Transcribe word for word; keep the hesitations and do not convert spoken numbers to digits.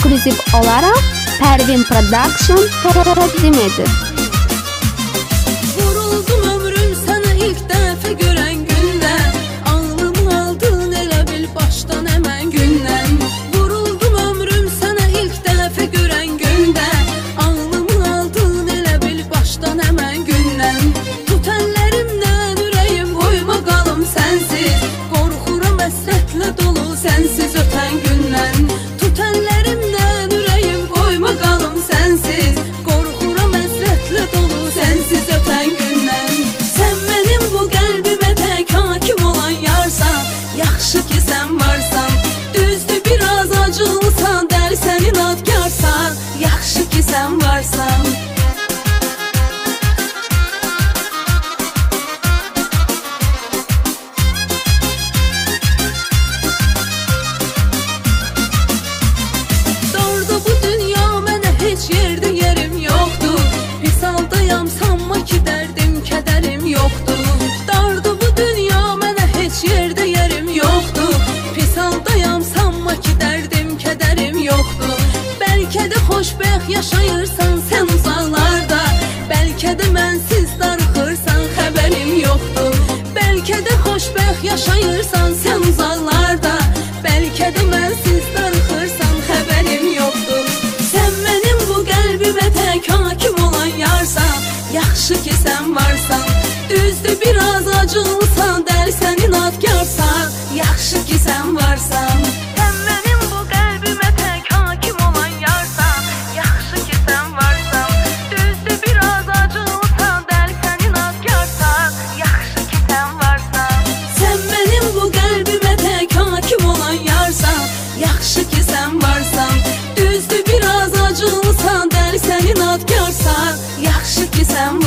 ekskluziv olaraq Pervin Production təqdim edir. Vuruldum ömrüm sənə ilk dəfə görən gündə, ağlımı aldın elə bil başdan həmən gündən. Vuruldum ömrüm sənə ilk dəfə görən gündə, ağlımı aldın elə bil başdan həmən gündən. Tut əllərimdən ürəyim qoyma qalım sənsiz, qorxuram həsrətlə dolu sənsiz ötən gündən. Tut əllərimdən ürəyim qoyma qalım sənsiz, qorxuram həsrətlə dolu sənsiz ötən gündən. Sən mənim bu qəlbimə tək hakim olan yarsan, yaxşı ki sən varsan. Düzdür biraz acılısan, dəli sən inadkarsan, yaxşı ki sən varsan. Doğruda bu dünya mənə heç yerdə yerim yoxdur, pis haldayam sanma ki dərdim kədərim yoxdur. Dardı bu dünya mənə heç yerdə yerim yoxdur, pis haldayam sanma ki dərdim kədərim yoxdur. Bəlkə də xoşbəxt yaşayırsan sən uzaqlarda, bəlkə də mənsiz darıxırsan xəbərim yoxdur. Bəlkə də xoşbəxt yaşayırsan sən uzaqlarda, bəlkə də mənsiz darıxırsan xəbərim yoxdur. Sən mənim bu qəlbimə tək hakim olan yarsan, yaxşı ki sən varsan. Düzdür biraz acılısan, dəli sən inadkarsan, yaxşı ki sən varsan. Sən mənim bu qəlbimə tək hakim olan yarsan, yaxşı ki sən varsan. Düzdür biraz acılısan, dəli sən inadkarsan, yaxşı ki sən varsan. Sən mənim bu qəlbimə tək hakim olan yarsan, yaxşı ki sən varsan. Düzdür biraz acılısan, dəli sən inadkarsan, yaxşı ki sən varsan.